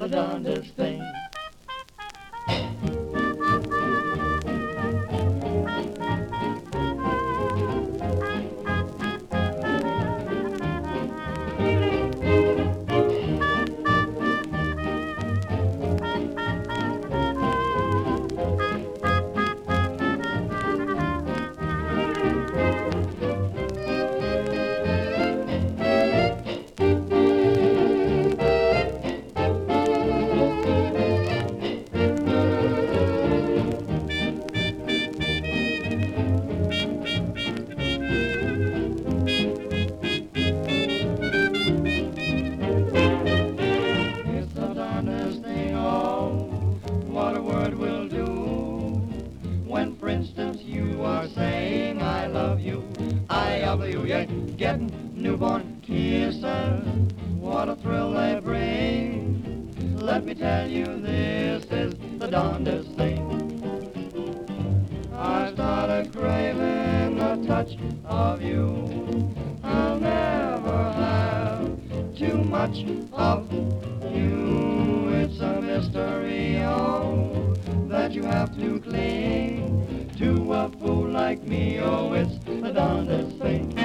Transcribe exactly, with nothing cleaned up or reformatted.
darndest thing. What a word will do when, for instance, you are saying I love you, I love you, you're getting newborn kisses. What a thrill they bring. Let me tell you, this is the darndest thing. I started craving the touch of you. I'll never have too much of you. It's a mystery, oh, that you have to cling to a fool like me. Oh, it's the darndest thing.